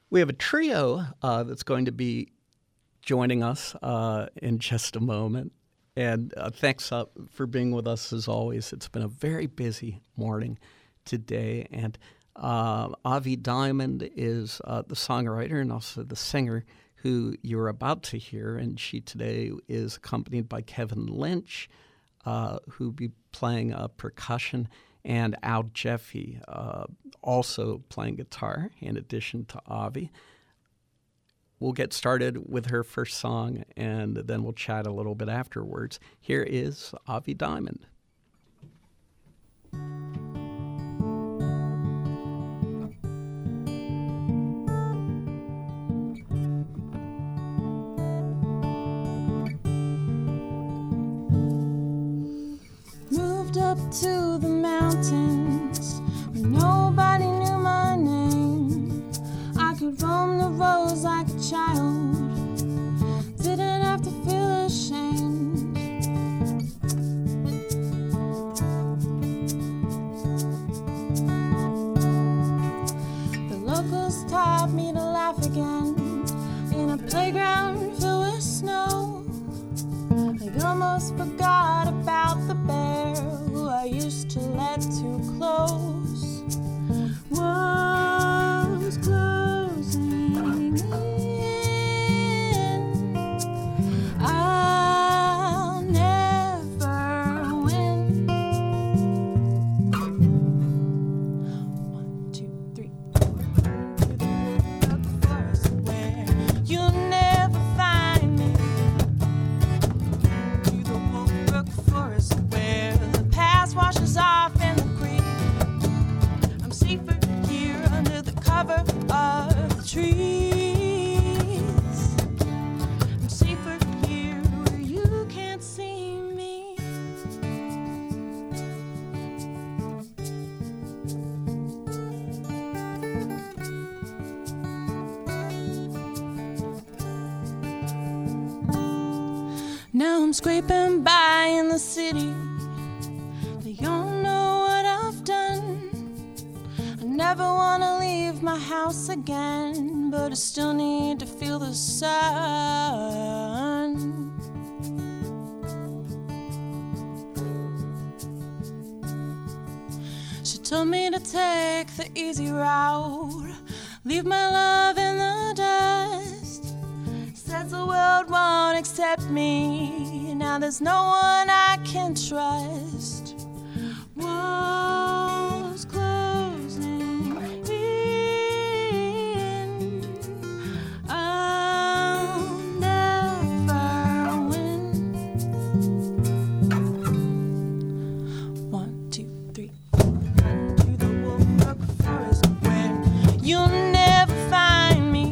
We have a trio that's going to be joining us in just a moment. And thanks for being with us as always. It's been a very busy morning today. And Avi Diamond is the songwriter and also the singer who you're about to hear. And she today is accompanied by Kevin Lynch, who'll be playing percussion, and Al Jeffy, also playing guitar in addition to Avi. We'll get started with her first song, and then we'll chat a little bit afterwards. Here is Avi Diamond. Moved up to the mountains where nobody knew my name. I could roam the roads like a child, didn't have to feel ashamed. The locals taught me to laugh again in a playground filled with snow. I almost forgot about the bear who I used to let too close. Was closing in. I'll never win. 1, 2, 3. Through the forest where you'll never find me. To the Wolfbrook forest where the past washes off in the creek. I'm safer here under the cover of the trees. I'm safer here where you can't see me. Now I'm scraping by in the city. They all know what I've done. I never want to leave my house again, but I still need to feel the sun. She told me to take the easy route, leave my love in the dust. Says the world won't accept me. Now there's no one I can trust. Walls closing in. I'll never win. 1, 2, 3. To the Wolfbrook forest where you'll never find me.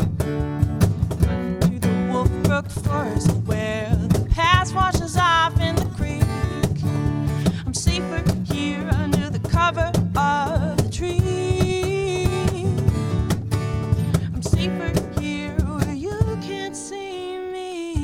To the Wolfbrook forest where the past washes off in the creek. I'm safer here under the cover of the tree. I'm safer here where you can't see me.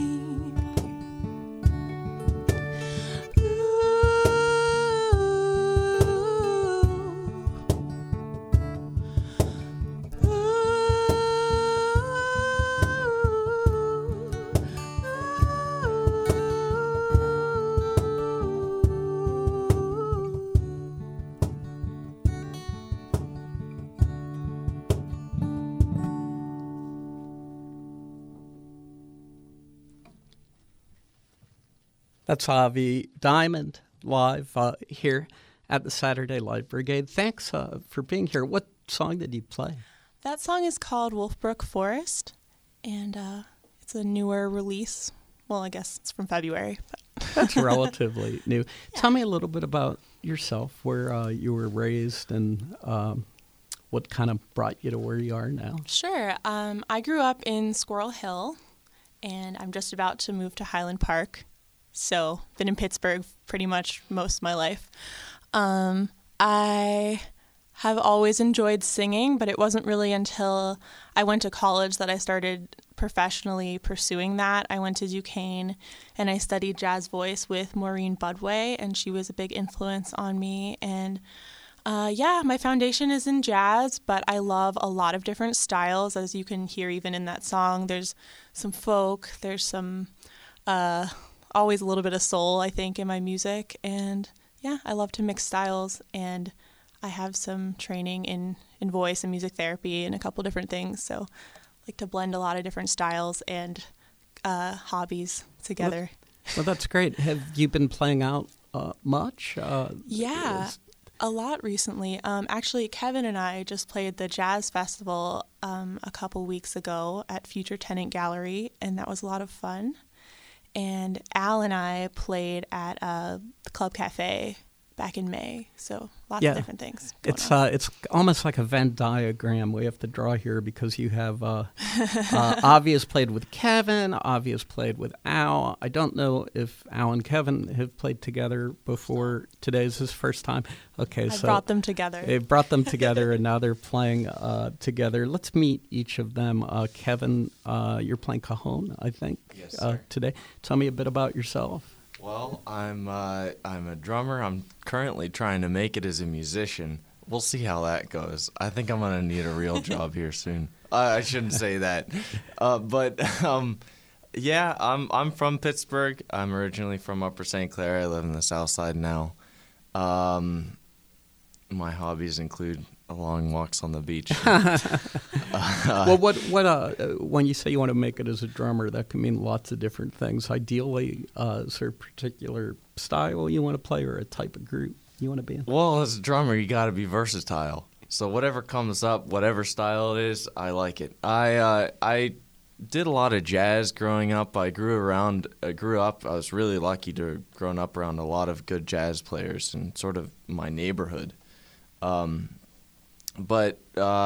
That's Avi Diamond live here at the Saturday Live Brigade. Thanks for being here. What song did you play? That song is called Wolfbrook Forest, and it's a newer release. Well, I guess it's from February. That's relatively new. Yeah. Tell me a little bit about yourself, where you were raised, and what kind of brought you to where you are now. Sure. I grew up in Squirrel Hill, and I'm just about to move to Highland Park. So, been in Pittsburgh pretty much most of my life. I have always enjoyed singing, but it wasn't really until I went to college that I started professionally pursuing that. I went to Duquesne and I studied jazz voice with Maureen Budway, and she was a big influence on me. And Yeah, my foundation is in jazz, but I love a lot of different styles, as you can hear even in that song. There's some folk, there's some always a little bit of soul, I think, in my music. And yeah, I love to mix styles, and I have some training in voice and music therapy and a couple different things. So I like to blend a lot of different styles and hobbies together. Well, that's great. Have you been playing out much? Yeah, a lot recently. Actually, Kevin and I just played the Jazz Festival a couple weeks ago at Future Tenant Gallery, and that was a lot of fun. And Al and I played at the Club Cafe back in May, so lots of different things going on. It's almost like a Venn diagram we have to draw here, because you have Avi has played with Kevin, Avi has played with Al. I don't know if Al and Kevin have played together before. Today's his first time. Okay, I brought them together. They brought them together, and now they're playing together. Let's meet each of them. Kevin, you're playing cajon, I think, today. Tell me a bit about yourself. Well, I'm a drummer. I'm currently trying to make it as a musician. We'll see how that goes. I think I'm gonna need a real job here soon. I shouldn't say that, but yeah, I'm from Pittsburgh. I'm originally from Upper St. Clair. I live in the South Side now. My hobbies include long walks on the beach. Well, when you say you want to make it as a drummer, that can mean lots of different things. Ideally, is there a particular style you want to play, or a type of group you want to be in? Well, as a drummer, you got to be versatile. So whatever comes up, whatever style it is, I like it. I did a lot of jazz growing up. I grew up. I was really lucky to have grown up around a lot of good jazz players in sort of my neighborhood. But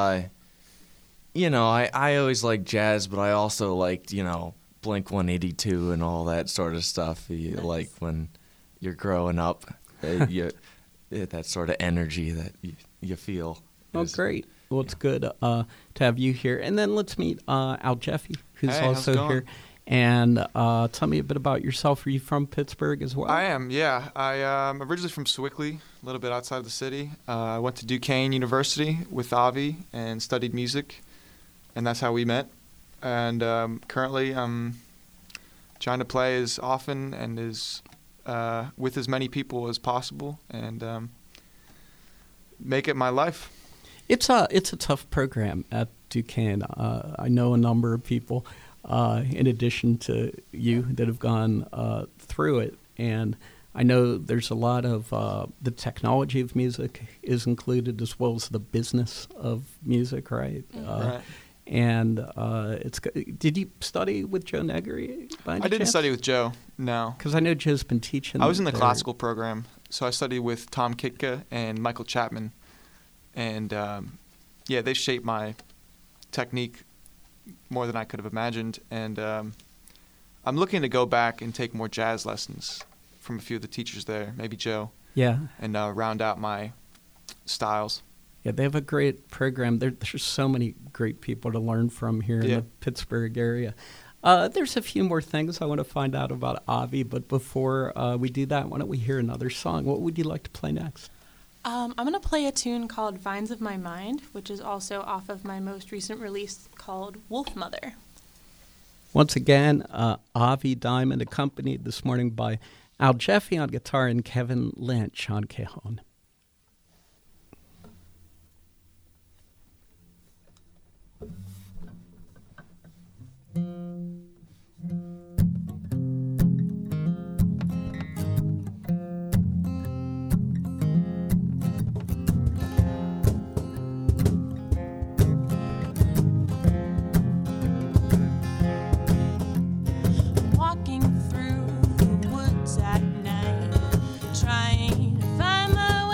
you know, I always liked jazz, but I also liked, you know, Blink-182 and all that sort of stuff. You like when you're growing up, that sort of energy that you feel. Oh, great. Well, it's good to have you here. And then let's meet Al Jeffy, who's also here. And tell me a bit about yourself. Are you from Pittsburgh as well? I am, yeah. I'm originally from Sewickley, a little bit outside of the city. I went to Duquesne University with Avi and studied music, and that's how we met. And currently I'm trying to play as often and with as many people as possible, and make it my life. It's a tough program at Duquesne. I know a number of people, in addition to you, that have gone through it. And I know there's a lot of the technology of music is included, as well as the business of music, right? Right. And did you study with Joe Negri? I didn't study with Joe, no. Because I know Joe's been teaching. I was in the classical program, so I studied with Tom Kitka and Michael Chapman. And yeah, they shaped my technique more than I could have imagined. And I'm looking to go back and take more jazz lessons from a few of the teachers there, maybe Joe. Yeah. And round out my styles. Yeah, they have a great program. There's so many great people to learn from here in the Pittsburgh area. There's a few more things I want to find out about Avi, but before we do that, why don't we hear another song? What would you like to play next? I'm going to play a tune called Vines of My Mind, which is also off of my most recent release called Wolf Mother. Once again, Avi Diamond, accompanied this morning by Al Jeffy on guitar and Kevin Lynch on cajon. Walking through the woods at night, trying to find my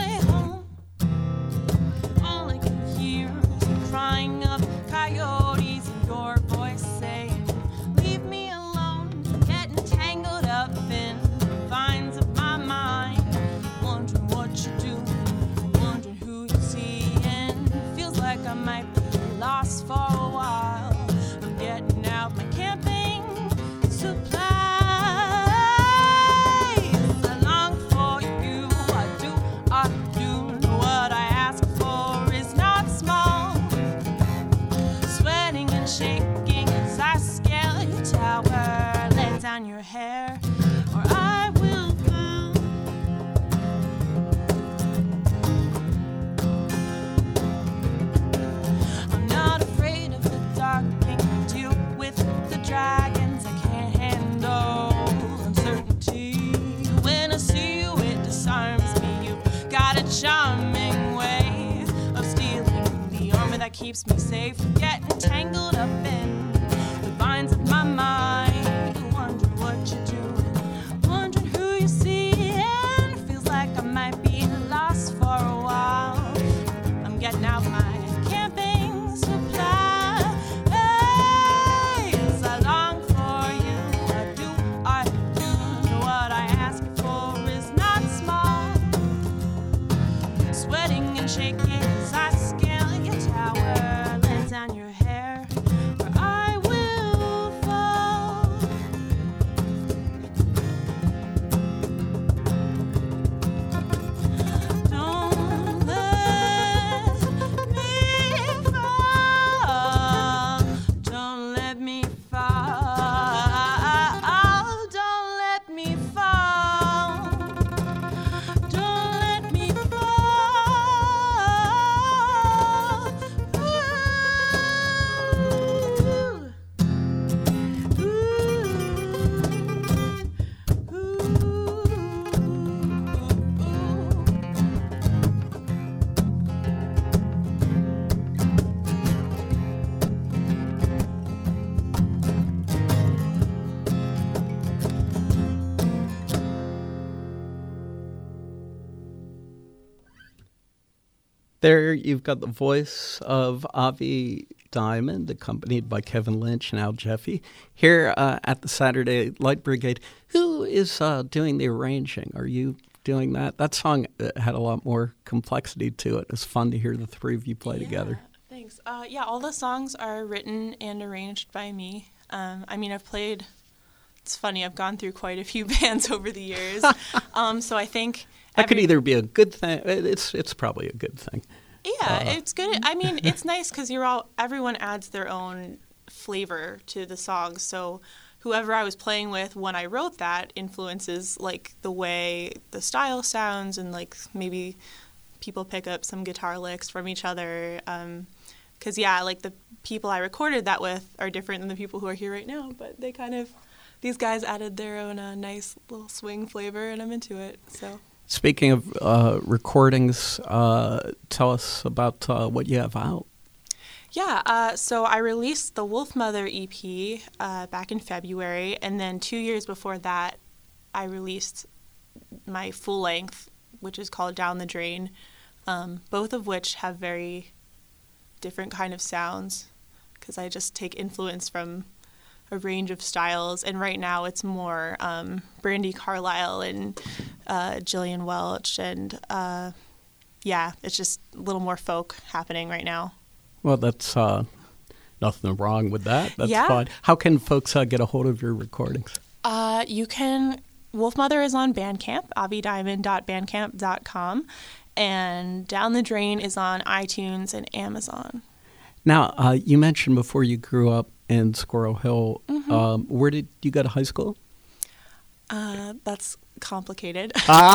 and shaking as I scale your tower. Let down your hair, or I will fall. I'm not afraid of the dark. Can deal with the dragons. I can't handle uncertainty. When I see you, it disarms me. You've got a charming way of stealing the armor that keeps me safe from getting tangled up in the vines of my mind. Wondering what you're doing, wondering who you see, and it feels like I might be lost for a while. I'm getting out my camping supply. As I long for you, I do. What I ask you for is not small. Sweating and shaking as I scale your tower. Let down your hair, or I will fall. Don't let me fall. Don't let me fall. Don't let me fall. Don't let me There you've got the voice of Avi Diamond, accompanied by Kevin Lynch and Al Jeffy, here at the Saturday Light Brigade. Who is doing the arranging? Are you doing that? That song had a lot more complexity to it. It's fun to hear the three of you play together. Thanks. Yeah, all the songs are written and arranged by me. I mean, it's funny, I've gone through quite a few bands over the years. So I think that could either be a good thing. It's probably a good thing. Yeah, it's good. I mean, it's nice because everyone adds their own flavor to the songs. So whoever I was playing with when I wrote that influences like the way the style sounds, and like maybe people pick up some guitar licks from each other. Because like the people I recorded that with are different than the people who are here right now, but these guys added their own nice little swing flavor, and I'm into it. So. Speaking of recordings, tell us about what you have out. Yeah, so I released the Wolfmother EP back in February, and then 2 years before that, I released my full length, which is called Down the Drain, both of which have very different kind of sounds, because I just take influence from a range of styles, and right now it's more Brandi Carlile and Jillian Welch, and it's just a little more folk happening right now. Well, that's nothing wrong with that. That's fine. How can folks get a hold of your recordings? You can. Wolfmother is on Bandcamp, avidiamond.bandcamp.com, and Down the Drain is on iTunes and Amazon. Now, you mentioned before you grew up in Squirrel Hill. Mm-hmm. Where did you go to high school? That's complicated.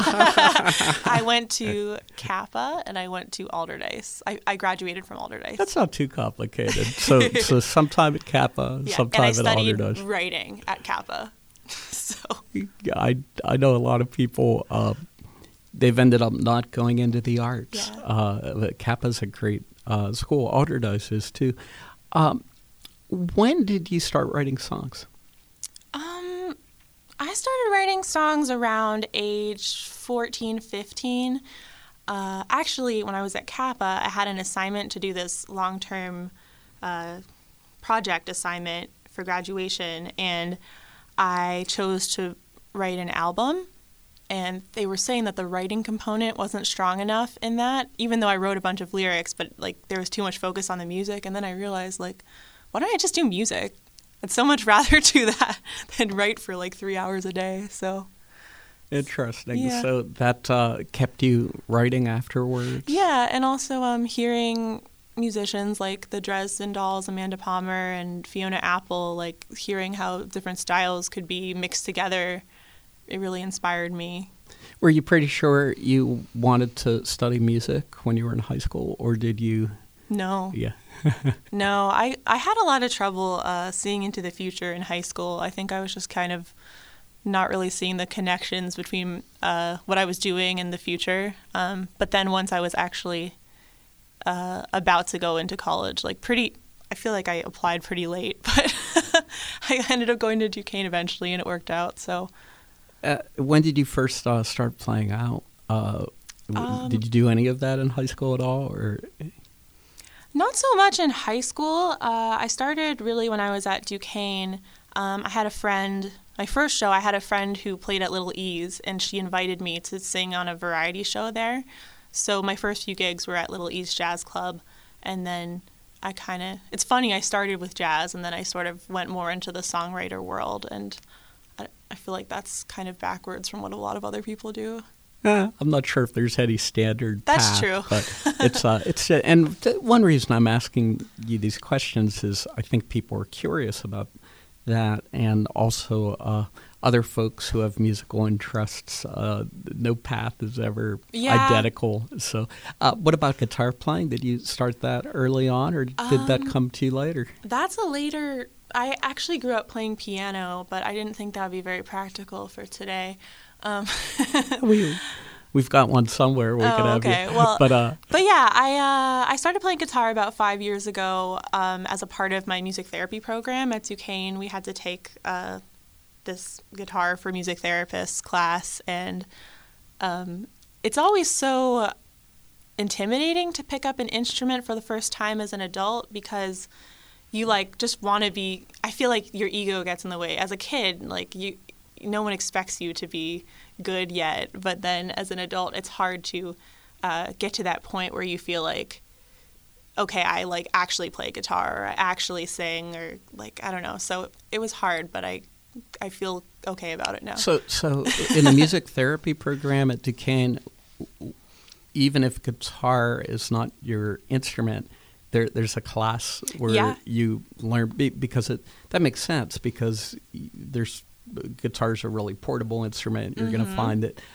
I went to Kappa and I went to Alderdice. I graduated from Alderdice. That's not too complicated. So sometime at Kappa, sometime at Alderdice. And I studied writing at Kappa. So I know a lot of people. They've ended up not going into the arts. Yeah. Kappa's a great school. Alderdice is too. When did you start writing songs? I started writing songs around age 14, 15. Actually, when I was at Kappa, I had an assignment to do this long-term project assignment for graduation, and I chose to write an album. And they were saying that the writing component wasn't strong enough in that, even though I wrote a bunch of lyrics, but like there was too much focus on the music. And then I realized, like, why don't I just do music? I'd so much rather do that than write for like 3 hours a day. So interesting. Yeah. So that kept you writing afterwards? Yeah, and also hearing musicians like the Dresden Dolls, Amanda Palmer, and Fiona Apple, like hearing how different styles could be mixed together, it really inspired me. Were you pretty sure you wanted to study music when you were in high school, or did you? No. Yeah. No, I had a lot of trouble seeing into the future in high school. I think I was just kind of not really seeing the connections between what I was doing and the future. But then once I was actually about to go into college, I feel like I applied pretty late, but I ended up going to Duquesne eventually, and it worked out. So, when did you first start playing out? Did you do any of that in high school at all, or? Not so much in high school. I started really when I was at Duquesne. I had a friend. My first show, I had a friend who played at Little E's, and she invited me to sing on a variety show there. So my first few gigs were at Little E's Jazz Club, and then it's funny, I started with jazz, and then I sort of went more into the songwriter world, and I feel like that's kind of backwards from what a lot of other people do. I'm not sure if there's any standard That's path, true. But and one reason I'm asking you these questions is I think people are curious about that, and also other folks who have musical interests. No path is ever identical. So, what about guitar playing? Did you start that early on, or did that come to you later? That's a later. I actually grew up playing piano, but I didn't think that would be very practical for today. We've got one somewhere we could have you. Well, but yeah, I started playing guitar about 5 years ago as a part of my music therapy program at Duquesne. We had to take this guitar for music therapists class, and it's always so intimidating to pick up an instrument for the first time as an adult, because you just want to be. I feel like your ego gets in the way. As a kid, no one expects you to be good yet, but then as an adult, it's hard to get to that point where you feel like, okay, I actually play guitar, or I actually sing, or I don't know. So it was hard, but I feel okay about it now. So in the music therapy program at Duquesne, even if guitar is not your instrument, there's a class where you learn, because that makes sense, because guitar's a really portable instrument. You're going to find it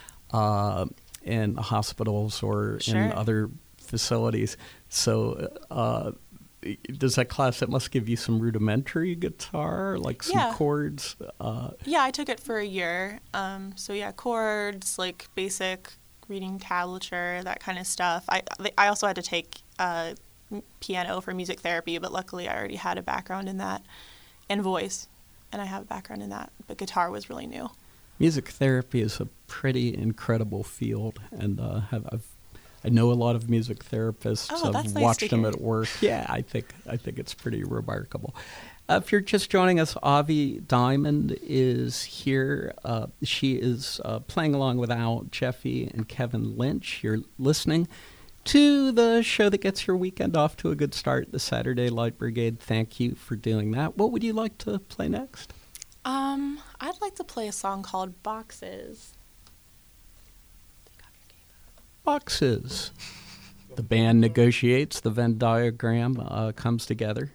in hospitals or in other facilities. So does that class, it must give you some rudimentary guitar, some chords? Yeah, I took it for a year. Chords, basic reading tablature, that kind of stuff. I also had to take piano for music therapy, but luckily I already had a background in that, and voice. And I have a background in that, but guitar was really new. Music therapy is a pretty incredible field, and I know a lot of music therapists. I've watched them at work. Yeah, I think it's pretty remarkable. If you're just joining us, Avi Diamond is here. She is playing along with Al Jeffy and Kevin Lynch. You're listening to the show that gets your weekend off to a good start, the Saturday Light Brigade. Thank you for doing that. What would you like to play next? I'd like to play a song called Boxes. Boxes. The band negotiates, the Venn diagram comes together.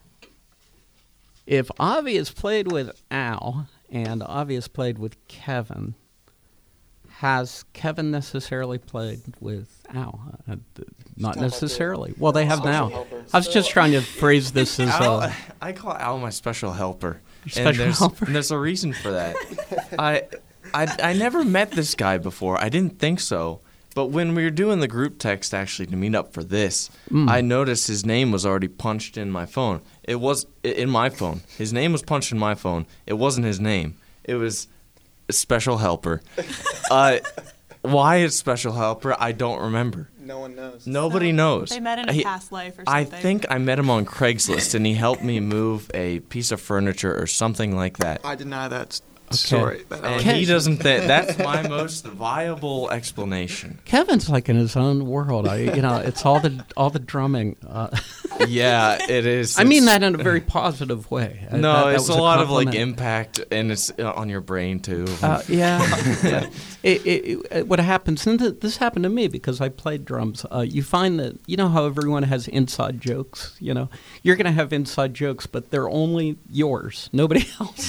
If Avi has played with Al and Avi has played with Kevin, has Kevin necessarily played with Al? Not necessarily. Well, they have now. I was just trying to phrase this as I call Al my special helper. Helper? And there's a reason for that. I never met this guy before. I didn't think so. But when we were doing the group text actually to meet up for this, I noticed his name was already punched in my phone. It was in my phone. His name was punched in my phone. It wasn't his name. It was special helper. Why it's special helper, I don't remember. No one knows. Nobody knows. They met in a past life or something. I think I met him on Craigslist, and he helped me move a piece of furniture or something like that. I deny that. story. And he doesn't think that's my most viable explanation. Kevin's like in his own world. It's all the drumming. Yeah, it is. I mean that in a very positive way. No, That it's was a lot of like compliment. impact, and it's on your brain too. Yeah. What happens, and this happened to me because I played drums. You find that, how everyone has inside jokes, You're going to have inside jokes, but they're only yours, nobody else.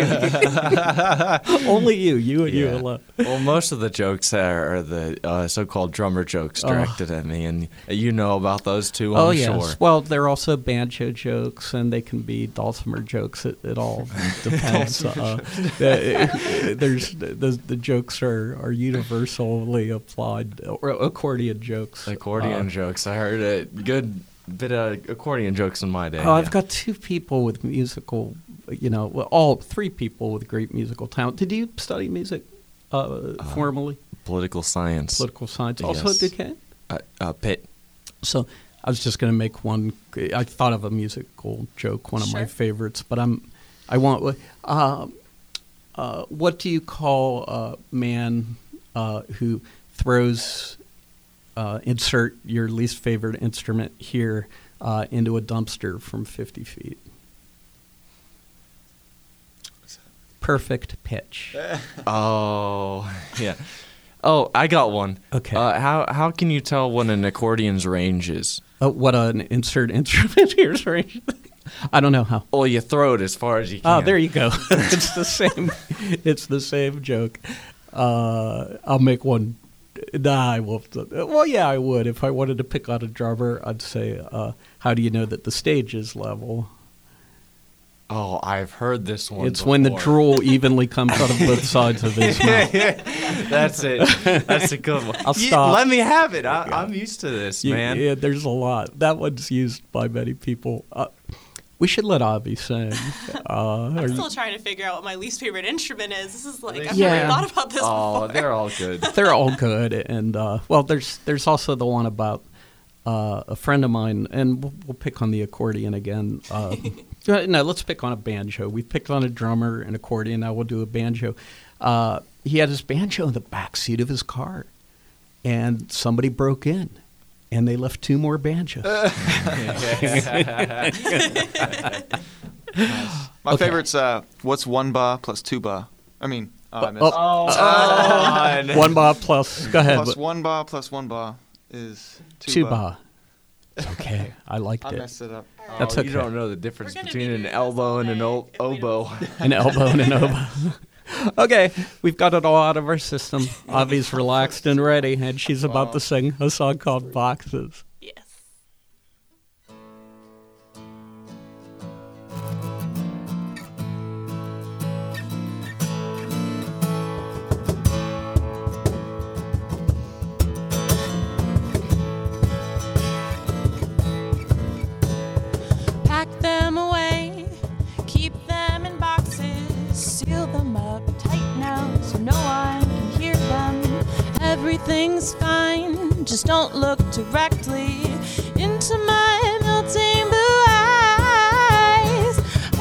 Only you and you alone. Well, most of the jokes are the so-called drummer jokes directed at me, and you know about those too, I'm yes. sure. Well, they're also banjo jokes, and they can be dulcimer jokes. It all depends. There's the jokes are universally applied, or accordion jokes. Accordion jokes. I heard a good bit of accordion jokks in my day. I've got two people with musical, all three people with great musical talent. Did you study music formally? Political science. Political science. Also at Duquesne? Pitt. So I was just going to make one. I thought of a musical joke, one of my favorites, but I want. What do you call a man who throws? Insert your least favorite instrument here into a dumpster from 50 feet. Perfect pitch. Oh, yeah. Oh, I got one. Okay. How can you tell when an accordion's range is? What an insert instrument here's range. I don't know how. Well, you throw it as far as you can. Oh, there you go. It's the same. It's the same joke. I'll make one. Nah, I won't. Well, yeah, I would. If I wanted to pick on a drummer, I'd say, how do you know that the stage is level? Oh, I've heard this one It's before. when the drool evenly comes out of both sides of his mouth. That's it. That's a good one. I'll stop. Let me have it. I'm used to this, man. Yeah, there's a lot. That one's used by many people. We should let Avi sing. I'm still trying to figure out what my least favorite instrument is. This is like, I've Yeah. never thought about this before. They're all good. They're all good, and there's also the one about a friend of mine, and we'll pick on the accordion again. No, let's pick on a banjo. We picked on a drummer, an accordion. Now we'll do a banjo. He had his banjo in the back seat of his car, and somebody broke in, and they left two more banjos. My favorite's what's 1 ba plus 2 ba? I mean, I missed. One ba plus. Go ahead. Plus 1 ba plus 1 ba is 2 Two ba. ba. It's okay. I liked I it. messed it up. That's okay. You don't know the difference We're gonna between be an doing elbow and this an all day if we oboe. An elbow and an oboe. Okay, we've got it all out of our system. Avi's relaxed and ready, and she's about to sing a song called Boxes. Yes. Pack them away, keep them in boxes, seal them up tight now so no one can hear them. Everything's fine, just don't look directly into my melting blue eyes.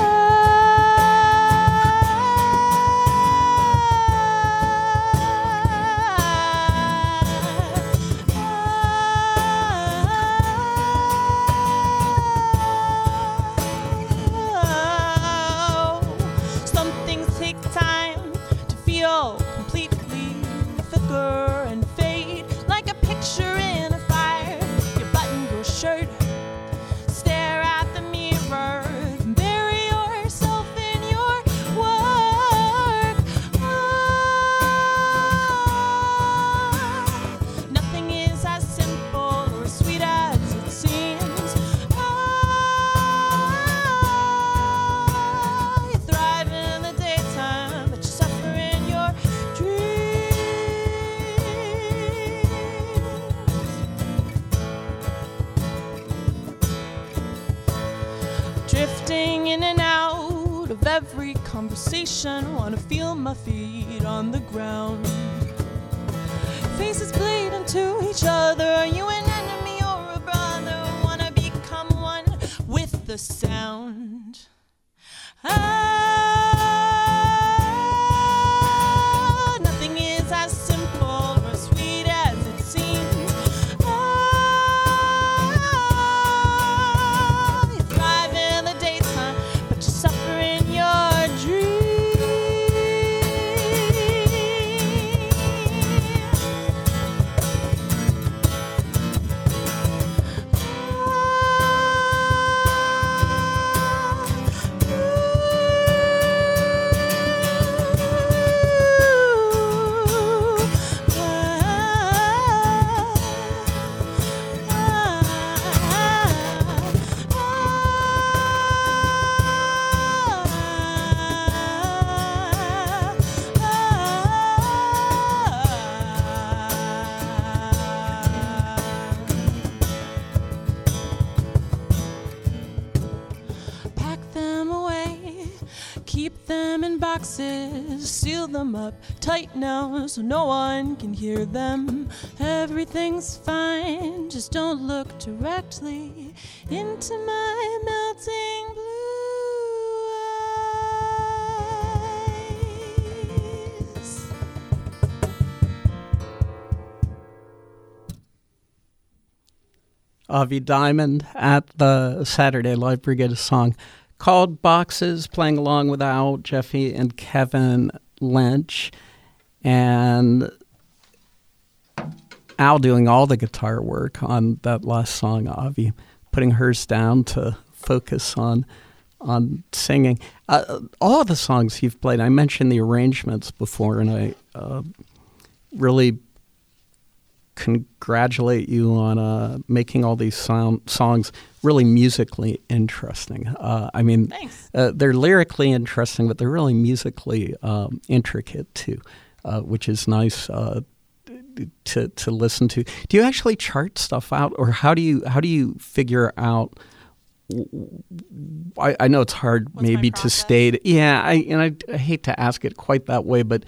Some things take time to feel completely flicker and fade like a picture in a fire. You button your shirt, stare at the mirror, bury yourself in your work. Nothing is as simple or sweet as it seems. You thrive in the daytime, but you suffer in your dreams. Drifting in and out of every conversation, wanna feel my feet on the ground. Faces bleed into each other. Are you an enemy or a brother? Wanna become one with the sound. keep them in boxes, seal them up tight now so no one can hear them. Everything's fine, just don't look directly into my melting blue eyes. Avi Diamond at the Saturday Live Brigade, a song called Boxes, playing along with Al, Jeffy, and Kevin Lynch. And Al doing all the guitar work on that last song, Avi putting hers down to focus on singing. All of the songs you've played, I mentioned the arrangements before, and I really congratulate you on making all these songs really musically interesting. Thanks. They're lyrically interesting, but they're really musically intricate too, which is nice to listen to. Do you actually chart stuff out, or how do you figure out? I know it's hard What's maybe my to process? state. Yeah, I hate to ask it quite that way, but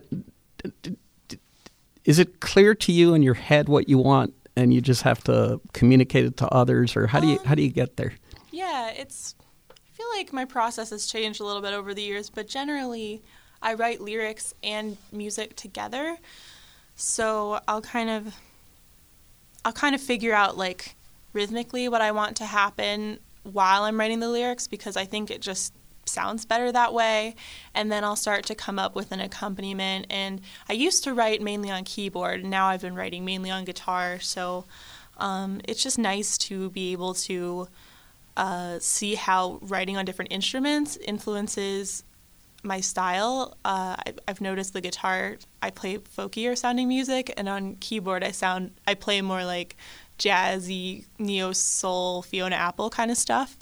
is it clear to you in your head what you want, and you just have to communicate it to others, or how do you get there? Yeah, I feel like my process has changed a little bit over the years, but generally I write lyrics and music together. So I'll kind of figure out like rhythmically what I want to happen while I'm writing the lyrics, because I think it just sounds better that way, and then I'll start to come up with an accompaniment. And I used to write mainly on keyboard, and now I've been writing mainly on guitar, so it's just nice to be able to see how writing on different instruments influences my style. I've noticed the guitar, I play folkier sounding music, and on keyboard I play more like jazzy, neo-soul, Fiona Apple kind of stuff.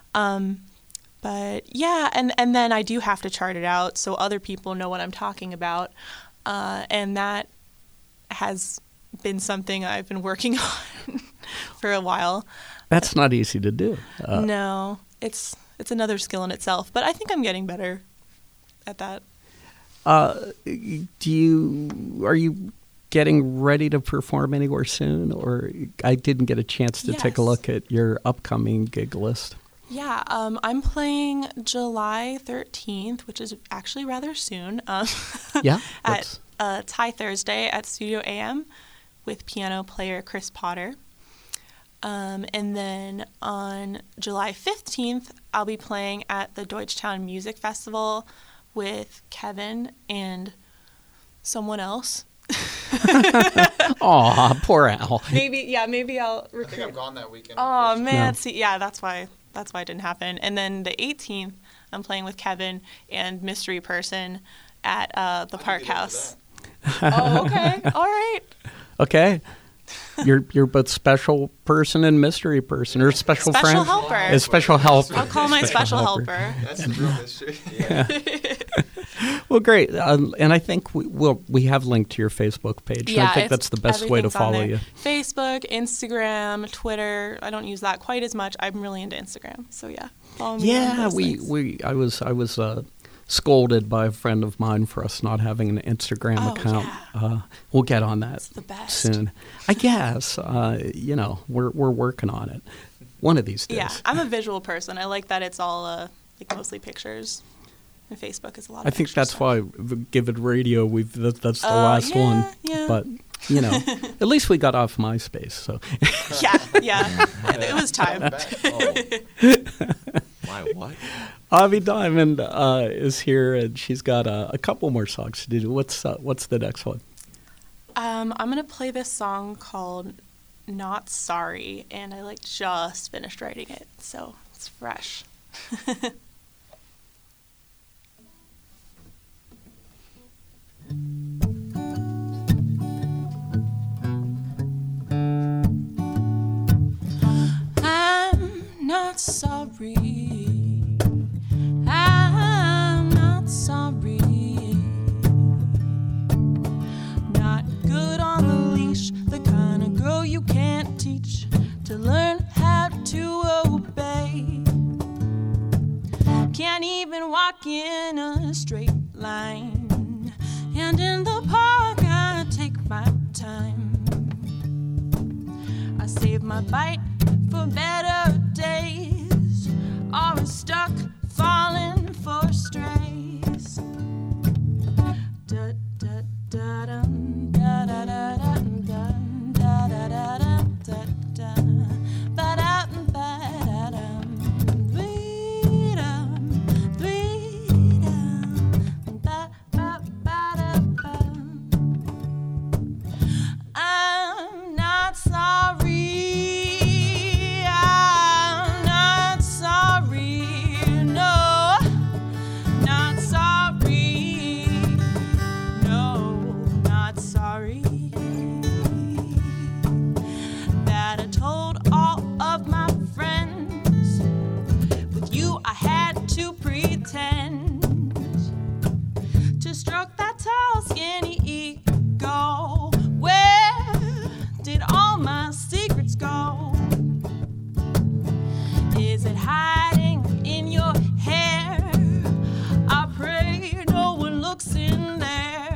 But yeah, and then I do have to chart it out so other people know what I'm talking about. And that has been something I've been working on for a while. That's not easy to do. No, it's another skill in itself, but I think I'm getting better at that. Are you getting ready to perform anywhere soon? Or I didn't get a chance to take a Yes. look at your upcoming gig list. Yeah, I'm playing July 13th, which is actually rather soon. Yeah, at Thai Thursday at Studio AM with piano player Chris Potter. And then on July 15th, I'll be playing at the Deutschtown Music Festival with Kevin and someone else. Aw, poor Al. Maybe I'll I think recruit. I'm gone that weekend. Oh man, No. see, yeah, that's why it didn't happen. And then the 18th, I'm playing with Kevin and Mystery Person at the Park House. Oh, okay, all right. Okay. You're both special person and mystery person, or special friend. Special helper. A special helper. I'll call my special helper. That's the real mystery. Well, great. And I think we have linked to your Facebook page. And I think that's the best way to everything's on follow there. you. Facebook, Instagram, Twitter. I don't use that quite as much. I'm really into Instagram. So yeah, follow me. on Yeah, those things. I was scolded by a friend of mine for us not having an Instagram Oh, account. yeah. We'll get on that the best. soon. I guess. We're working on it. One of these days. Yeah, I'm a visual person. I like that it's all like mostly pictures. And Facebook is a lot of I think extra that's stuff. why Give It Radio. That's the last one. yeah. But at least we got off MySpace. So Yeah. It was time. My what? Avi Diamond is here, and she's got a couple more songs to do. What's the next one? I'm gonna play this song called "Not Sorry," and I just finished writing it, so it's fresh. I'm not sorry. I'm not sorry. Not good on the leash, the kind of girl you can't teach to learn how to obey. can't even walk in a straight line. And in the park I take my time. I save my bite for better days, always stuck falling for strays. Da da da dum, da da da da dum, da da da da da da, ba da ba da dum, dwee dum, ba ba ba da ba. I'm not sorry. I'm not sorry. No, not sorry. No, not sorry. That I told all of my friends. With you, I had to pretend to stroke that tall, skinny ego. Where did all my secrets go? Is it hiding in your hair? I pray no one looks in there.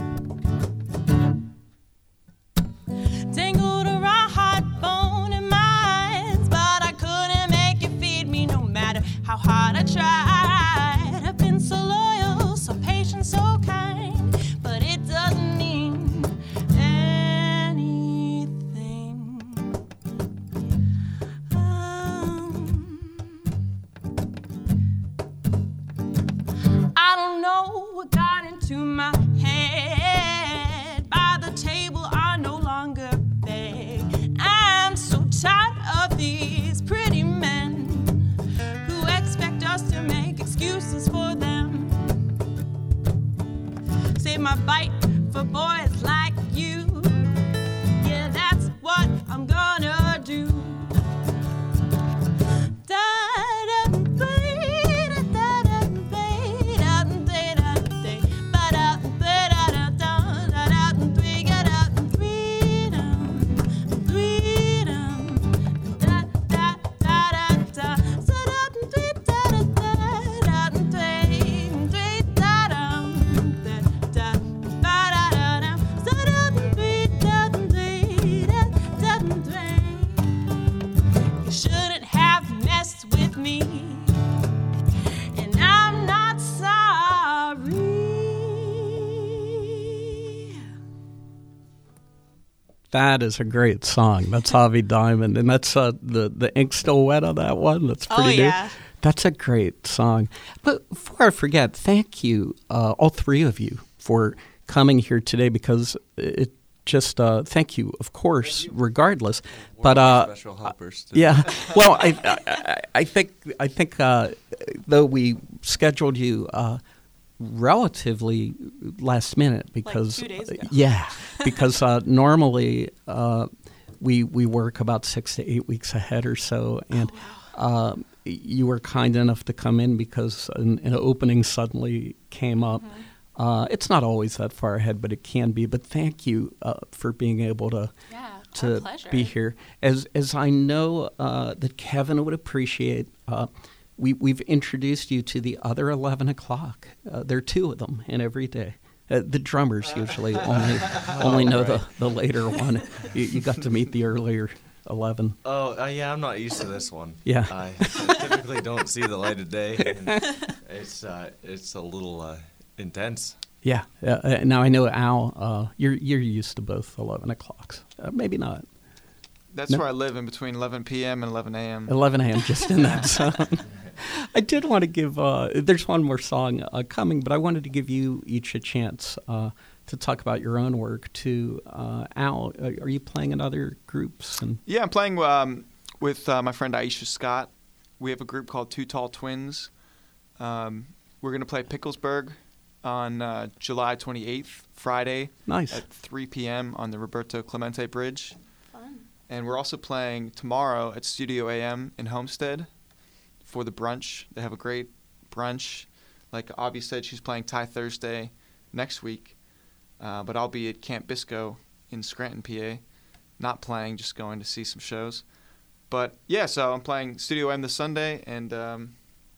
Tangled around hot bone in my eyes, but I couldn't make you feed me no matter how hard I tried. I've been so loyal, so patient, so kind, but it doesn't mean anything. I don't know what got into my head. By the table I no longer beg. I'm so tired of these pretty men who expect us to make excuses for them. Save my bite for boys like you. Yeah, that's what I'm gonna do. Shouldn't have messed with me, and I'm not sorry. That is a great song. That's Avi Diamond, and that's the ink still wet on that one. That's pretty new. yeah. That's a great song. But before I forget, thank you, all three of you, for coming here today, because it just thank you, of course, regardless. But special helpers. Too. yeah, well, I think though we scheduled you relatively last minute because 2 days ago. yeah, because normally we work about 6 to 8 weeks ahead or so, and you were kind enough to come in because an opening suddenly came up. It's not always that far ahead, but it can be. But thank you for being able to our pleasure. be here. As I know that Kevin would appreciate, we've introduced you to the other 11 o'clock. There are two of them in every day. The drummers usually only know the later one. You got to meet the earlier 11. Oh, yeah, I'm not used to this one. Yeah. I typically don't see the light of day. And it's a little intense. Yeah. Now I know, Al, you're used to both 11 o'clocks. Maybe not. That's No. where I live, in between 11 p.m. and 11 a.m. 11 a.m. just in that song. I did want to give, there's one more song coming, but I wanted to give you each a chance to talk about your own work too. Al, are you playing in other groups? And Yeah, I'm playing with my friend Aisha Scott. We have a group called Two Tall Twins. We're going to play Picklesburg on July 28th, Friday, Nice. at 3 p.m. on the Roberto Clemente Bridge. Fun. And we're also playing tomorrow at Studio AM in Homestead for the brunch. They have a great brunch. Like Avi said, she's playing Thai Thursday next week. But I'll be at Camp Bisco in Scranton, PA. Not playing, just going to see some shows. But yeah, so I'm playing Studio M this Sunday, and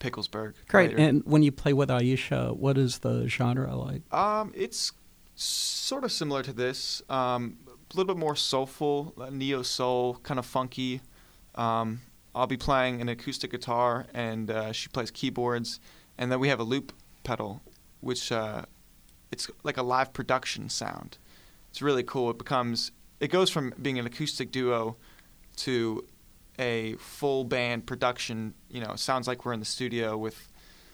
Picklesburg. Great. later. And when you play with Aisha, what is the genre like? It's sort of similar to this. A little bit more soulful, neo soul, kind of funky. I'll be playing an acoustic guitar, and she plays keyboards, and then we have a loop pedal, which it's like a live production sound. It's really cool. It goes from being an acoustic duo to a full band production. It sounds like we're in the studio with,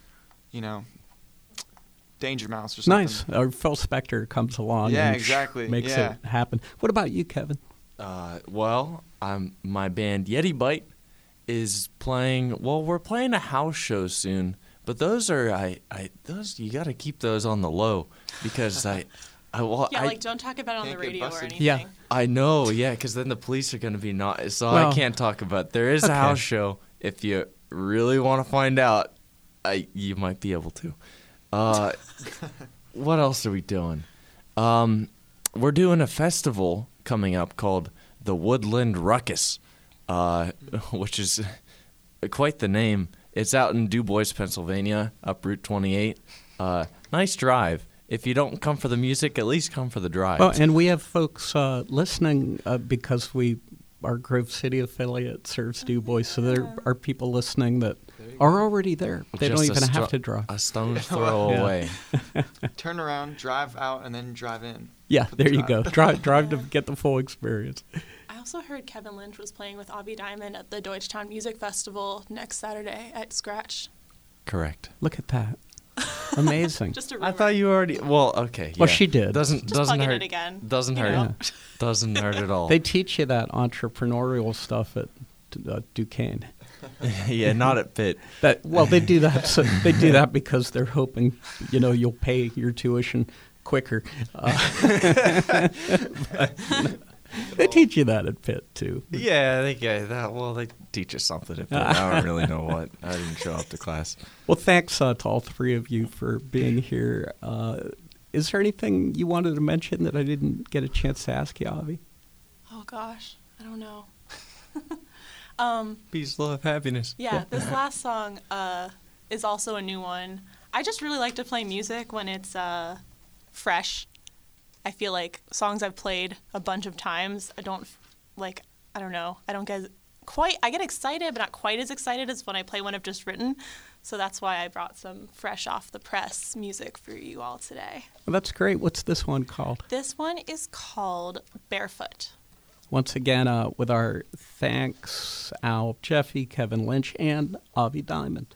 Danger Mouse or something. Nice. Or Phil Spector comes along Yeah, and exactly. makes Yeah. it happen. What about you, Kevin? Well, my band Yeti Bite is playing. Well, we're playing a house show soon, but those are those you got to keep those on the low because Don't talk about it on Can't the get radio or busted. anything. Yeah. I know, yeah, because then the police are going to be not. So Well, I can't talk about. There is okay. a house show. If you really want to find out, you might be able to. What else are we doing? We're doing a festival coming up called the Woodland Ruckus, which is quite the name. It's out in Du Bois, Pennsylvania, up Route 28. Nice drive. If you don't come for the music, at least come for the drive. Well, and we have folks listening because our Grove City affiliate serves Du Bois, so there are people listening that are already there. They don't Just even have to drive. A stone's throw Yeah. away. Turn around, drive out, and then drive in. Yeah, For the there you go. drive. Drive to get the full experience. I also heard Kevin Lynch was playing with Avi Diamond at the Deutschtown Music Festival next Saturday at Scratch. Correct. Look at that. Amazing. Just a rumor. I thought you already. Well, okay. Well, yeah. she did. Doesn't Just doesn't plugging hurt. it again. Doesn't you hurt. know. Doesn't hurt at all. They teach you that entrepreneurial stuff at Duquesne. Yeah, not at Pitt. They do that. So they do that because they're hoping, you'll pay your tuition quicker. They teach you that at Pitt too. Yeah, they get that. Well, they teach us something at Pitt. I don't really know what. I didn't show up to class. Well, thanks to all three of you for being here. Is there anything you wanted to mention that I didn't get a chance to ask you, Avi? Oh gosh, I don't know. Peace, love, happiness. Yeah, this last song is also a new one. I just really like to play music when it's fresh. I feel like songs I've played a bunch of times, I don't get I get excited, but not quite as excited as when I play one I've just written. So that's why I brought some fresh off the press music for you all today. Well, that's great. What's this one called? This one is called Barefoot. Once again, with our thanks, Al Jeffy, Kevin Lynch, and Avi Diamond.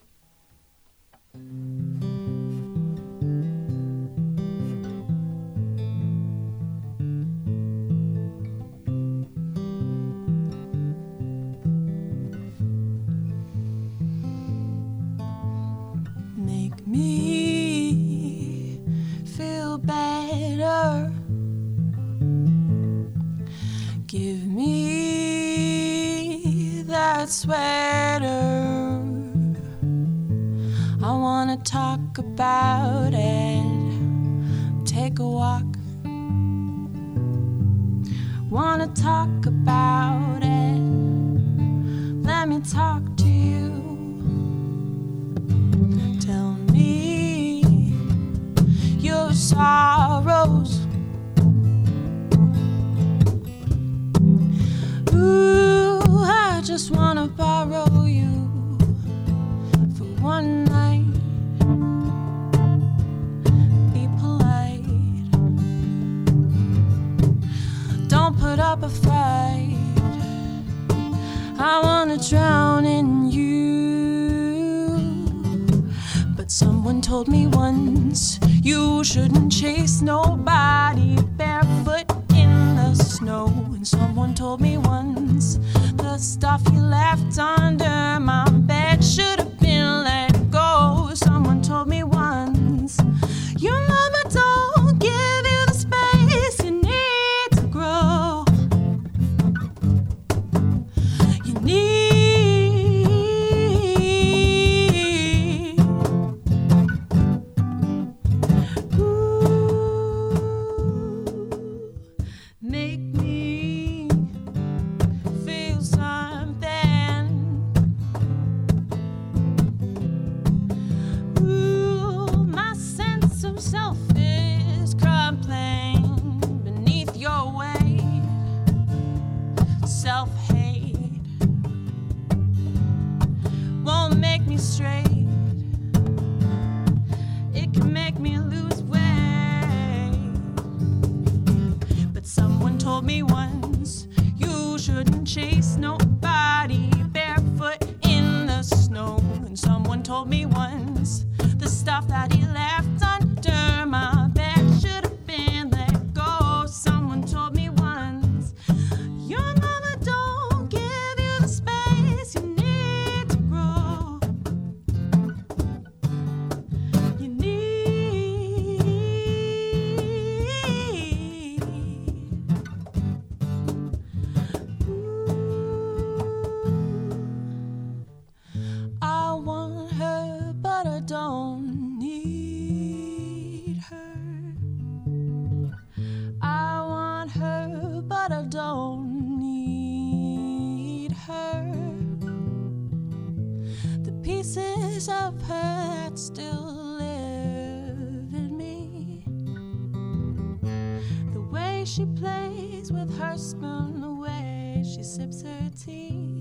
Make me feel better. Give me that sweater. I wanna talk about it. Take a walk. Wanna talk about it. Let me talk to you. Tell me your sorrows. Ooh, I just wanna borrow you for one night. Be polite. Don't put up a fight. I wanna drown in you. But someone told me once you shouldn't chase nobody barefoot in the snow. And someone told me once the stuff you left under my bed should have been let go. Someone told me once your mama don't give you the space you need to grow. You need make me feel something. once. The stuff that he left under my bed should have been let go. Someone told me once, your mama don't give you the space you need to grow. You need. I want her, but I don't need her. I want her, but I don't need her. The pieces of her that still live in me. The way she plays with her spoon, the way she sips her tea.